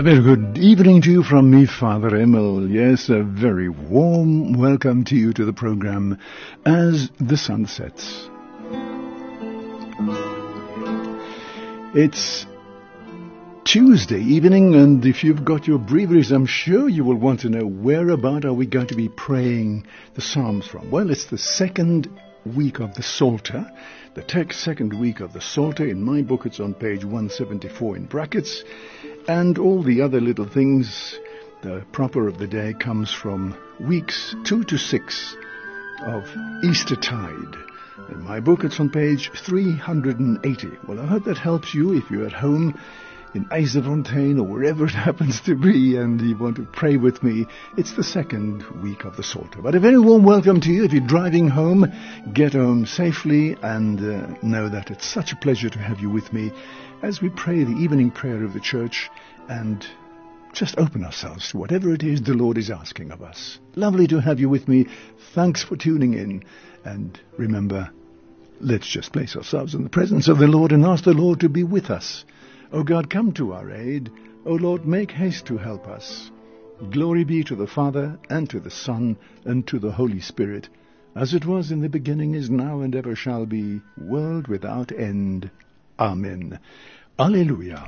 A very good evening to you from me, Father Emil. Yes, a very warm welcome to you to the program as the sun sets. It's Tuesday evening, and if you've got your breviaries, I'm sure you will want to know whereabout are we going to be praying the Psalms from. Well, it's the second week of the Psalter. The text, second week of the Psalter. In my book, it's on page 174 in brackets. And all the other little things, the proper of the day comes from weeks 2 to 6 of Eastertide. In my book, it's on page 380. Well, I hope that helps you if you're at home in IJsselfontein or wherever it happens to be and you want to pray with me. It's the second week of the Psalter. But a very warm welcome to you. If you're driving home, get home safely and know that it's such a pleasure to have you with me as we pray the evening prayer of the church and just open ourselves to whatever it is the Lord is asking of us. Lovely to have you with me. Thanks for tuning in. And remember, let's just place ourselves in the presence of the Lord and ask the Lord to be with us. O God, come to our aid. O Lord, make haste to help us. Glory be to the Father, and to the Son, and to the Holy Spirit, as it was in the beginning, is now, and ever shall be, world without end. Amen. Alleluia.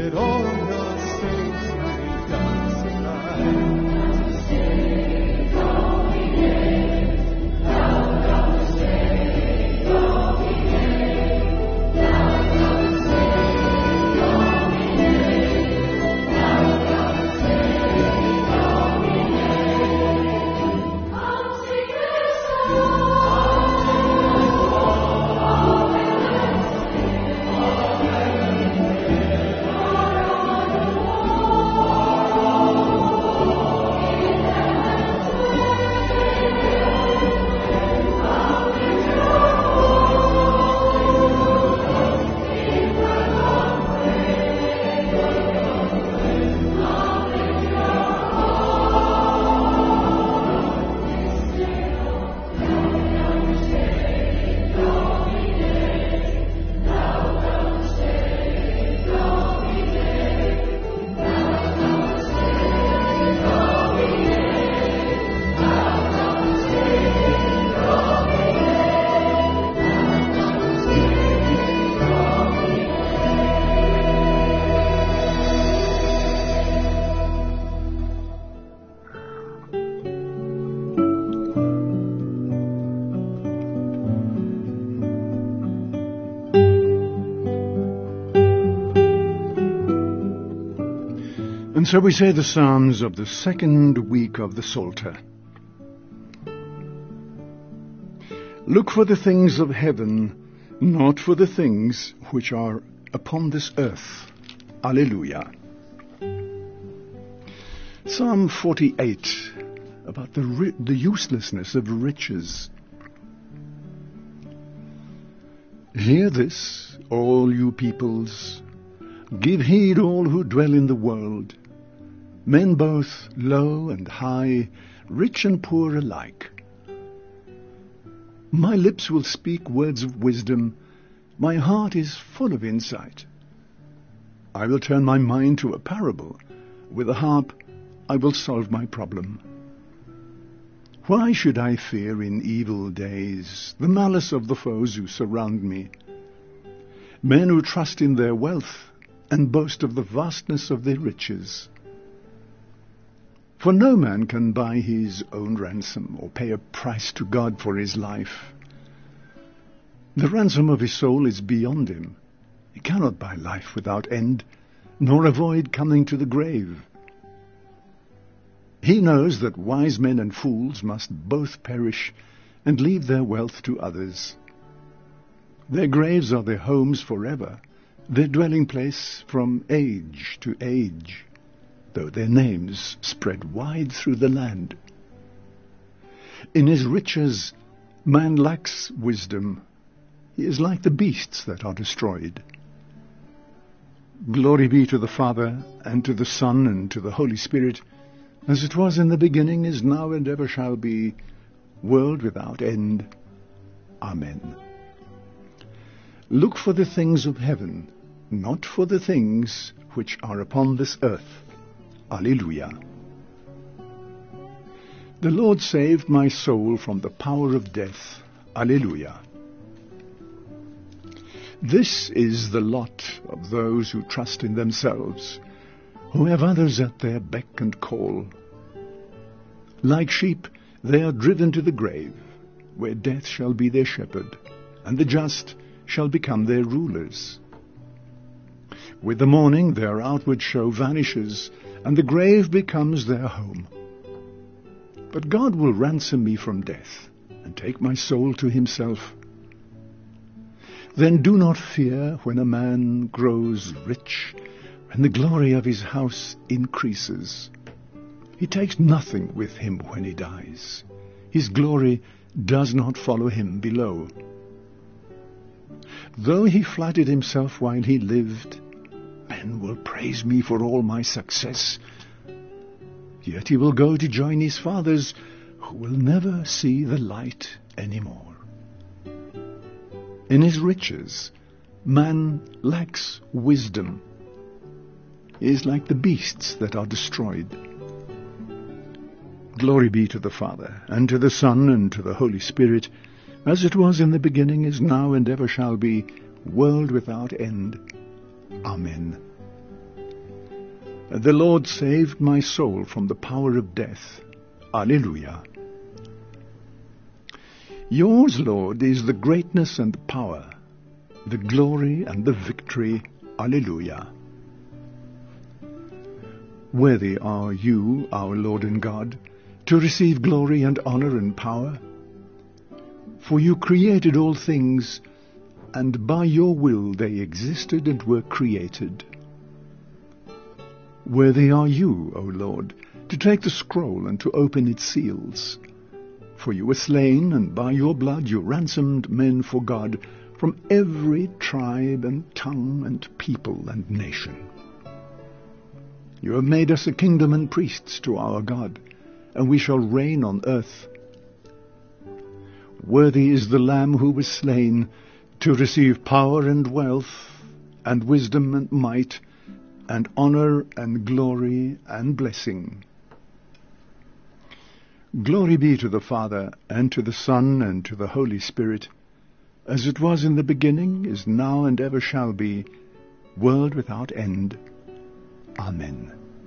let all your saints be dancing light. And so we say the Psalms of the second week of the Psalter. Look for the things of heaven, not for the things which are upon this earth. Alleluia. Psalm 48, about the uselessness of riches. Hear this, all you peoples. Give heed, all who dwell in the world. Men both low and high, rich and poor alike. My lips will speak words of wisdom. My heart is full of insight. I will turn my mind to a parable. With a harp, I will solve my problem. Why should I fear in evil days the malice of the foes who surround me? Men who trust in their wealth and boast of the vastness of their riches. For no man can buy his own ransom or pay a price to God for his life. The ransom of his soul is beyond him. He cannot buy life without end, nor avoid coming to the grave. He knows that wise men and fools must both perish and leave their wealth to others. Their graves are their homes forever, their dwelling place from age to age, though their names spread wide through the land. In his riches man lacks wisdom. He is like the beasts that are destroyed. Glory be to the Father, and to the Son, and to the Holy Spirit, as it was in the beginning, is now, and ever shall be, world without end. Amen. Look for the things of heaven, not for the things which are upon this earth. Alleluia. The Lord saved my soul from the power of death. Alleluia. This is the lot of those who trust in themselves, who have others at their beck and call. Like sheep, they are driven to the grave, where death shall be their shepherd, and the just shall become their rulers. With the morning their outward show vanishes, and the grave becomes their home. But God will ransom me from death, and take my soul to himself. Then do not fear when a man grows rich, when the glory of his house increases. He takes nothing with him when he dies. His glory does not follow him below. Though he flattered himself while he lived, men will praise me for all my success. Yet he will go to join his fathers, who will never see the light any more. In his riches, man lacks wisdom. He is like the beasts that are destroyed. Glory be to the Father, and to the Son, and to the Holy Spirit, as it was in the beginning, is now, and ever shall be, world without end. Amen. The Lord saved my soul from the power of death. Alleluia. Yours, Lord, is the greatness and the power, the glory and the victory. Alleluia. Worthy are you, our Lord and God, to receive glory and honor and power. For you created all things, and by your will they existed and were created. Worthy are you, O Lord, to take the scroll and to open its seals. For you were slain, and by your blood you ransomed men for God from every tribe and tongue and people and nation. You have made us a kingdom and priests to our God, and we shall reign on earth. Worthy is the Lamb who was slain to receive power and wealth, and wisdom and might, and honor and glory and blessing. Glory be to the Father, and to the Son, and to the Holy Spirit, as it was in the beginning, is now, and ever shall be, world without end. Amen.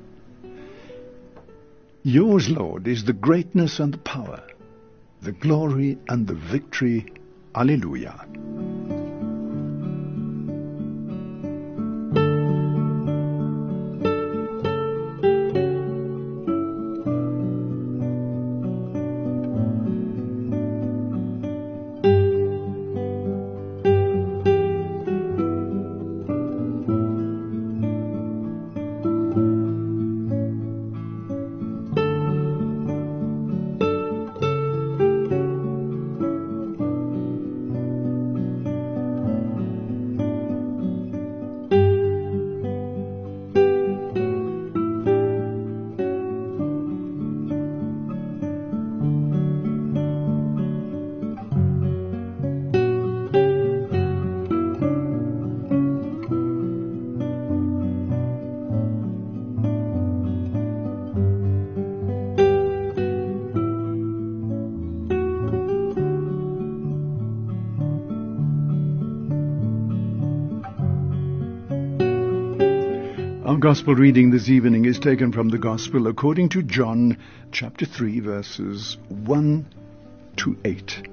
Yours, Lord, is the greatness and the power, the glory and the victory. Alleluia. Our Gospel reading this evening is taken from the Gospel according to John, chapter 3, verses 1 to 8.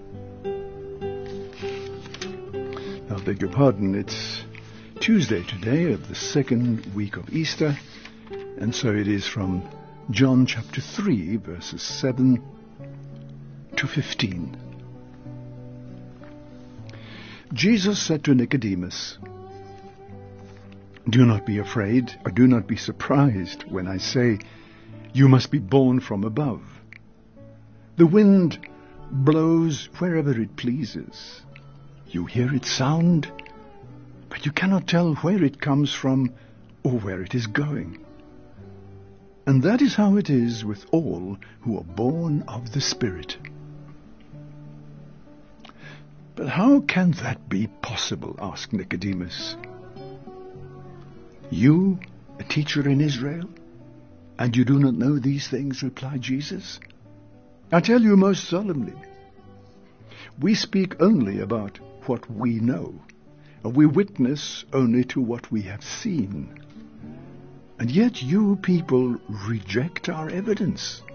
I beg your pardon, it's Tuesday today of the second week of Easter, and so it is from John chapter 3, verses 7 to 15. Jesus said to Nicodemus, "Do not be afraid, or do not be surprised when I say, you must be born from above. The wind blows wherever it pleases. You hear its sound, but you cannot tell where it comes from or where it is going. And that is how it is with all who are born of the Spirit." "But how can that be possible?" asked Nicodemus. "You, a teacher in Israel, and you do not know these things?" replied Jesus. "I tell you most solemnly, we speak only about what we know, and we witness only to what we have seen. And yet you people reject our evidence.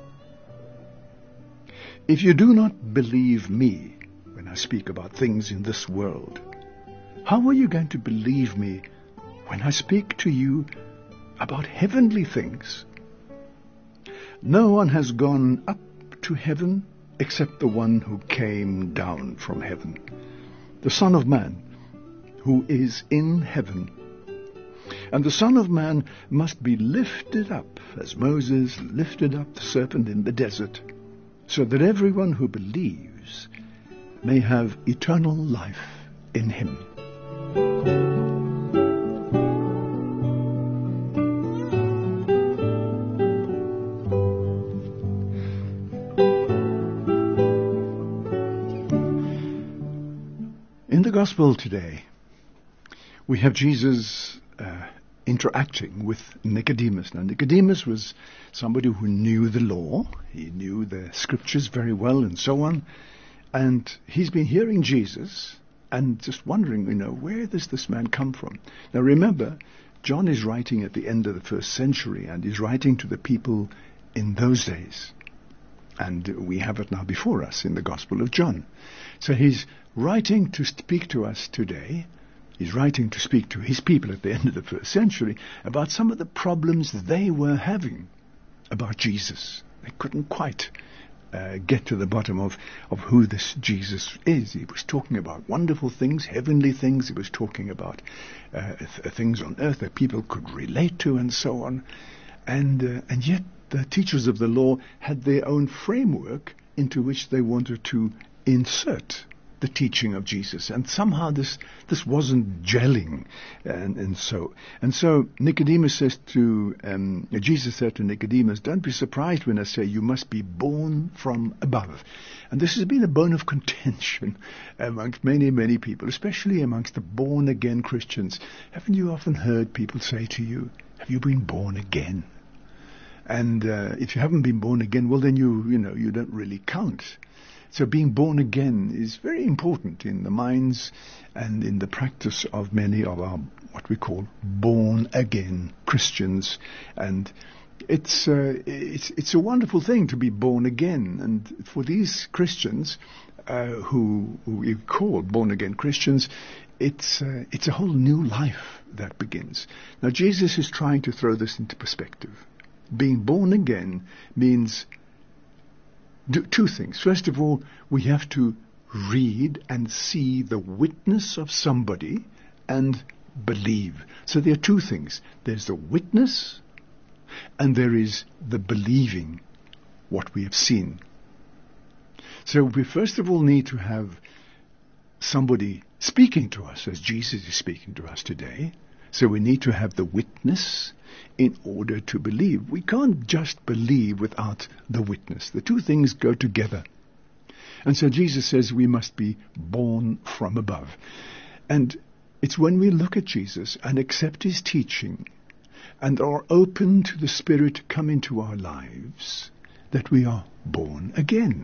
If you do not believe me when I speak about things in this world, how are you going to believe me when I speak to you about heavenly things? No one has gone up to heaven except the one who came down from heaven, the Son of Man, who is in heaven. And the Son of Man must be lifted up, as Moses lifted up the serpent in the desert, so that everyone who believes may have eternal life in him." In the Gospel today, we have Jesus interacting with Nicodemus. Now, Nicodemus was somebody who knew the law. He knew the scriptures very well and so on. And he's been hearing Jesus and just wondering, where does this man come from? Now, remember, John is writing at the end of the first century, and he's writing to the people in those days. And we have it now before us in the Gospel of John. So he's writing to speak to us today. He's writing to speak to his people at the end of the first century about some of the problems they were having about Jesus. They couldn't quite get to the bottom of who this Jesus is. He was talking about wonderful things, heavenly things. He was talking about things on earth that people could relate to and so on. And yet the teachers of the law had their own framework into which they wanted to insert the teaching of Jesus, and somehow this wasn't gelling, and so Nicodemus says to Jesus said to Nicodemus, "Don't be surprised when I say you must be born from above." And this has been a bone of contention amongst many people, especially amongst the born again Christians. Haven't you often heard people say to you, "Have you been born again?" And if you haven't been born again, well then you don't really count. So being born again is very important in the minds and in the practice of many of our what we call born again Christians. And it's a wonderful thing to be born again. And for these Christians who we call born again Christians, it's a whole new life that begins. Now Jesus is trying to throw this into perspective. Being born again means two things. First of all, we have to read and see the witness of somebody and believe. So there are two things. There's the witness and there is the believing what we have seen. So we first of all need to have somebody speaking to us as Jesus is speaking to us today. So we need to have the witness in order to believe. We can't just believe without the witness. The two things go together. And so Jesus says we must be born from above. And it's when we look at Jesus and accept his teaching and are open to the Spirit to come into our lives that we are born again.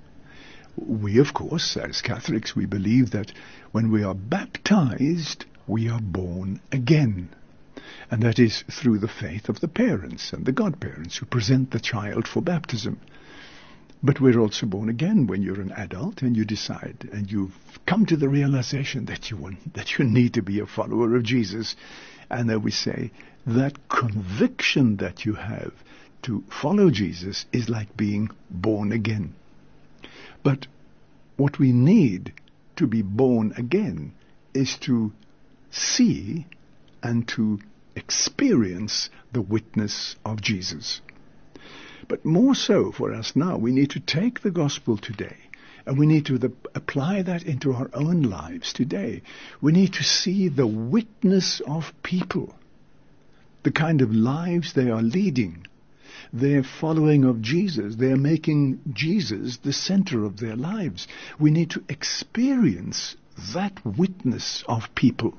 We, of course, as Catholics, we believe that when we are baptized, we are born again. And that is through the faith of the parents and the godparents who present the child for baptism. But we're also born again when you're an adult and you decide and you've come to the realization that you need to be a follower of Jesus. And then we say that conviction that you have to follow Jesus is like being born again. But what we need to be born again is to see and to experience the witness of Jesus. But more so for us now, we need to take the gospel today and we need to apply that into our own lives today. We need to see the witness of people, the kind of lives they are leading. They're following of Jesus. They're making Jesus the center of their lives. We need to experience that witness of people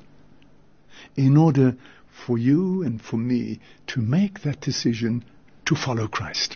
in order for you and for me to make that decision to follow Christ.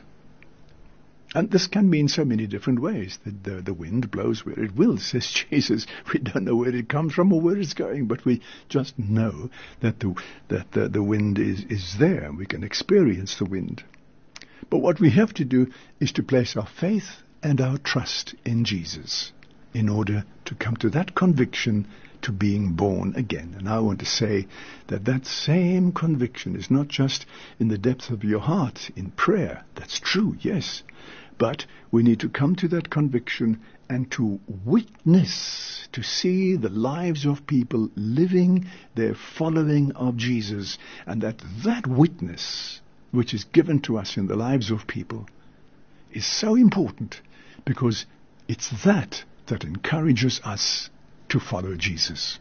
And this can be in so many different ways. The wind blows where it will, says Jesus. We don't know where it comes from or where it's going, but we just know that the wind is there. We can experience the wind. But what we have to do is to place our faith and our trust in Jesus in order to come to that conviction to being born again. And I want to say that same conviction is not just in the depth of your heart in prayer. That's true, yes. But we need to come to that conviction and to witness, to see the lives of people living their following of Jesus, and that witness which is given to us in the lives of people is so important because it's that encourages us to follow Jesus.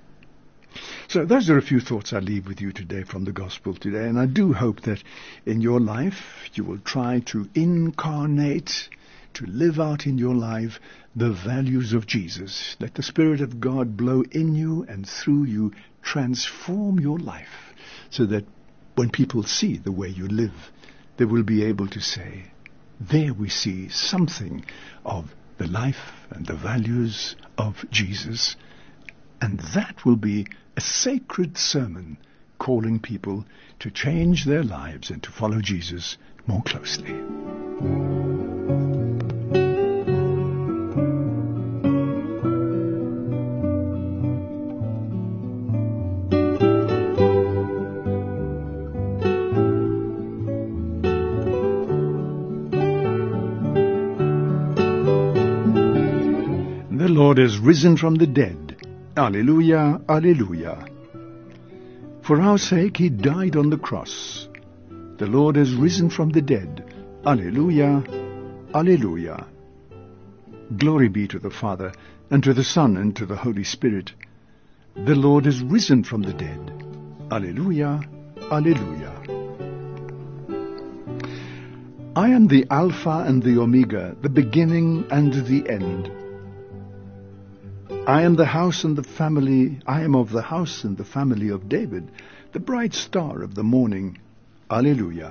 So those are a few thoughts I leave with you today from the gospel today, and I do hope that in your life you will try to incarnate, to live out in your life the values of Jesus. Let the Spirit of God blow in you and through you, transform your life so that when people see the way you live, they will be able to say, there we see something of the life and the values of Jesus. And that will be a sacred sermon calling people to change their lives and to follow Jesus more closely. The Lord is risen from the dead. Alleluia, alleluia. For our sake he died on the cross. The Lord is risen from the dead. Alleluia, alleluia. Glory be to the Father, and to the Son, and to the Holy Spirit. The Lord is risen from the dead. Alleluia, alleluia. I am the Alpha and the Omega, the beginning and the end. I am of the house and the family of David, the bright star of the morning. Alleluia.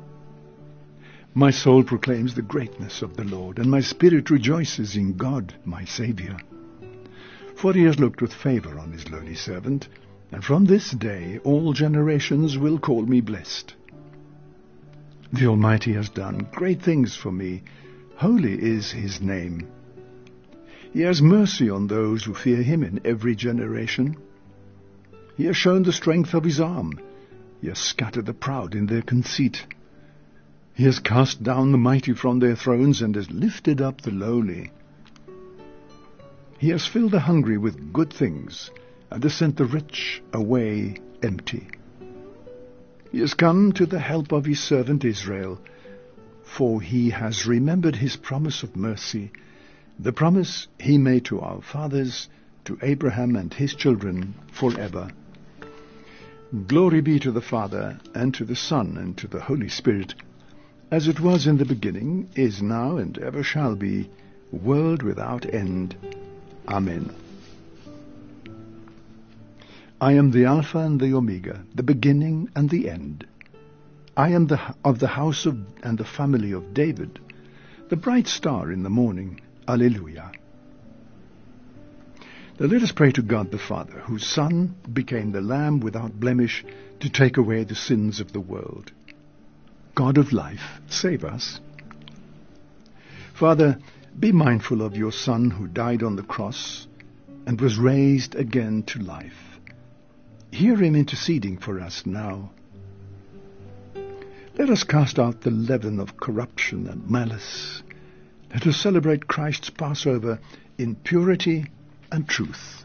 My soul proclaims the greatness of the Lord, and my spirit rejoices in God, my Saviour. For he has looked with favour on his lowly servant, and from this day all generations will call me blessed. The Almighty has done great things for me. Holy is his name. He has mercy on those who fear him in every generation. He has shown the strength of his arm. He has scattered the proud in their conceit. He has cast down the mighty from their thrones and has lifted up the lowly. He has filled the hungry with good things and has sent the rich away empty. He has come to the help of his servant Israel, for he has remembered his promise of mercy, the promise he made to our fathers, to Abraham and his children forever. Glory be to the Father, and to the Son, and to the Holy Spirit, as it was in the beginning, is now, and ever shall be, world without end. Amen. I am the Alpha and the Omega, the beginning and the end. I am of the house and the family of David, the bright star in the morning. Alleluia. Now let us pray to God the Father, whose Son became the Lamb without blemish to take away the sins of the world. God of life, save us. Father, be mindful of your Son who died on the cross and was raised again to life. Hear him interceding for us now. Let us cast out the leaven of corruption and malice. Let us celebrate Christ's Passover in purity and truth.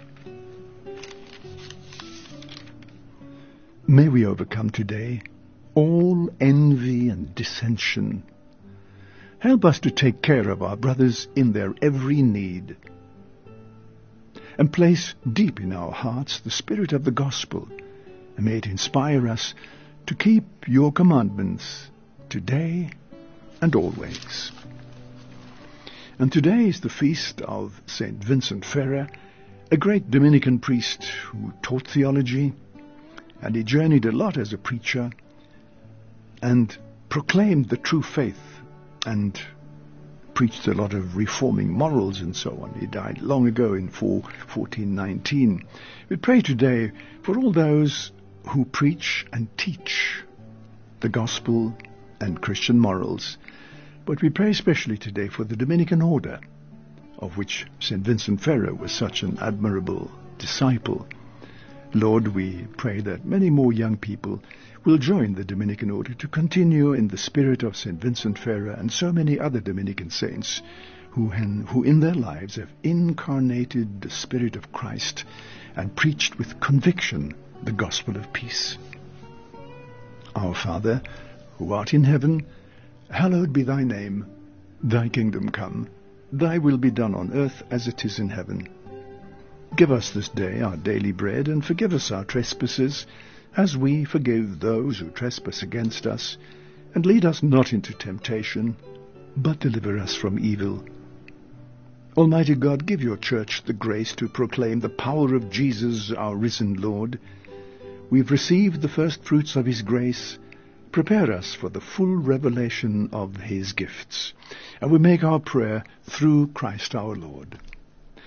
May we overcome today all envy and dissension. Help us to take care of our brothers in their every need, and place deep in our hearts the spirit of the gospel, and may it inspire us to keep your commandments today and always. And today is the feast of St. Vincent Ferrer, a great Dominican priest who taught theology, and he journeyed a lot as a preacher and proclaimed the true faith and preached a lot of reforming morals and so on. He died long ago in 1419. We pray today for all those who preach and teach the gospel and Christian morals. But we pray especially today for the Dominican order, of which St. Vincent Ferrer was such an admirable disciple. Lord, we pray that many more young people will join the Dominican order to continue in the spirit of St. Vincent Ferrer and so many other Dominican saints who in their lives have incarnated the Spirit of Christ and preached with conviction the gospel of peace. Our Father, who art in heaven, hallowed be thy name. Thy kingdom come. Thy will be done on earth as it is in heaven. Give us this day our daily bread, and forgive us our trespasses, as we forgive those who trespass against us. And lead us not into temptation, but deliver us from evil. Almighty God, give your church the grace to proclaim the power of Jesus, our risen Lord. We've received the first fruits of his grace. Prepare us for the full revelation of his gifts. And we make our prayer through Christ our Lord.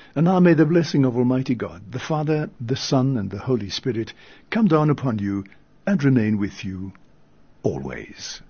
And now may the blessing of Almighty God, the Father, the Son, and the Holy Spirit come down upon you and remain with you always.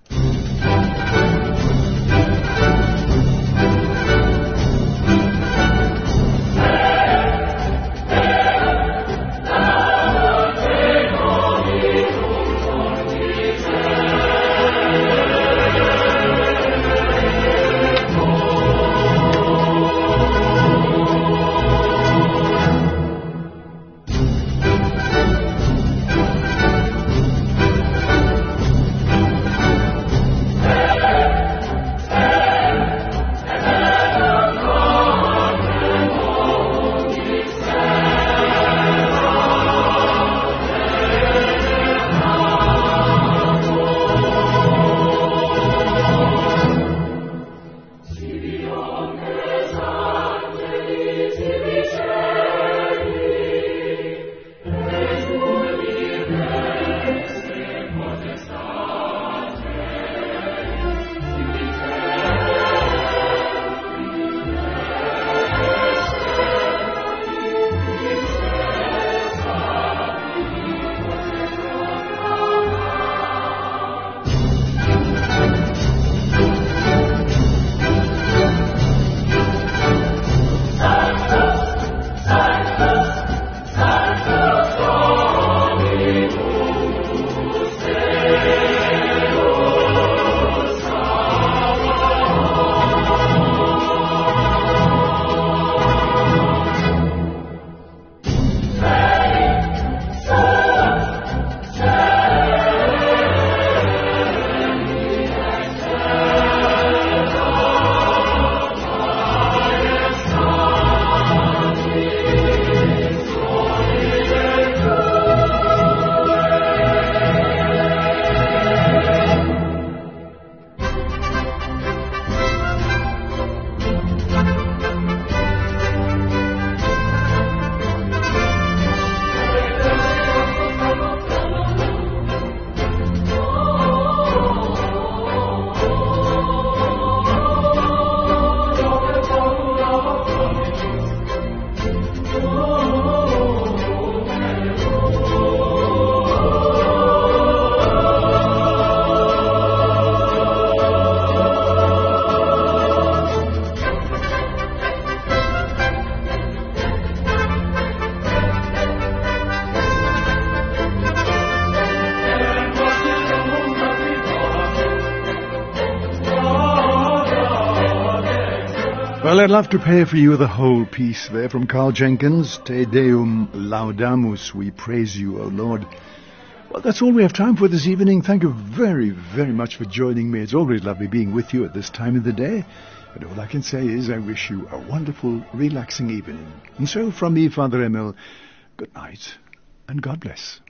Well, I'd love to play for you the whole piece there from Carl Jenkins, Te Deum Laudamus, we praise you, O Lord. Well, that's all we have time for this evening. Thank you very, very much for joining me. It's always lovely being with you at this time of the day. But all I can say is I wish you a wonderful, relaxing evening. And so from me, Father Emil, good night and God bless.